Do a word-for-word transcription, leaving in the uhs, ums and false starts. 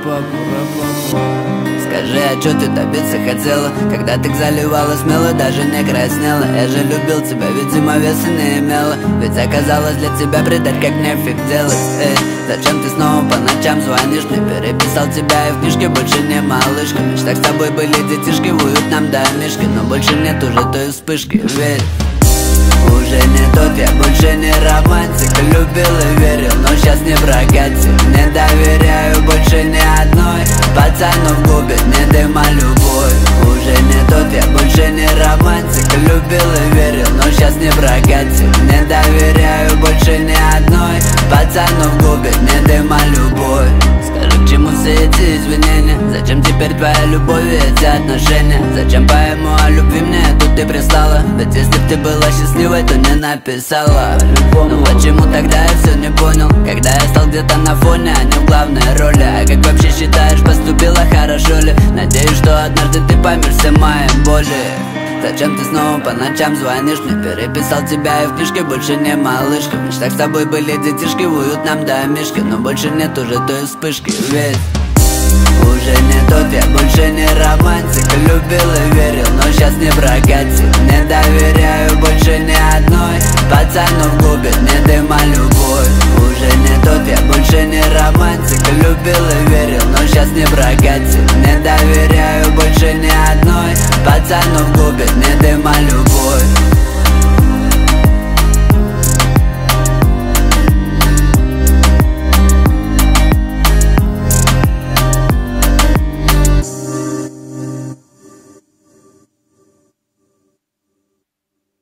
Скажи, а чё ты добиться хотела, когда ты заливала смело, даже не краснела? Я же любил тебя, видимо, веса не имела, ведь оказалось для тебя предать как нефиг делать. Эй, зачем ты снова по ночам звонишь мне? Переписал тебя и в книжке больше не малышка. В мечтах с тобой были детишки в уютном домишке, но больше нет уже той вспышки, верь. Уже не тот, я больше не романтик. Любил и верил, но сейчас не прокатит. Не доверяю больше ни одной. Пацанов губит не дыма любовь. Уже не тот, я больше не романтик. Любил и верил, но сейчас не прокатит. Не доверяю больше ни одной. Пацанов губит не дыма любовь. Скажи, к чему все эти извинения? Зачем теперь твоя любовь и эти отношения? Зачем поэму о любви мне тут ты прислала? Ведь если б ты была счастливой, то не написала. Ну почему тогда я все не понял? Когда я стал где-то на фоне, а не в главной роли. А как вообще считаешь, поступила хорошо ли? Надеюсь, что однажды ты поймешь все мои боли. Зачем ты снова по ночам звонишь мне? Переписал тебя и в книжке больше не малышка. В мечтах с тобой были детишки в уютном домишке, но больше нет уже той вспышки, ведь уже не тот, я больше не романтик. Любил и верил, но сейчас не прокатит. Не доверяю больше ни одной. Пацанов губит не дыма любовь. Уже не тот, я больше не романтик. Любил и верил, но сейчас не прокатит. Не доверяю больше ни одной. Пацанов губит не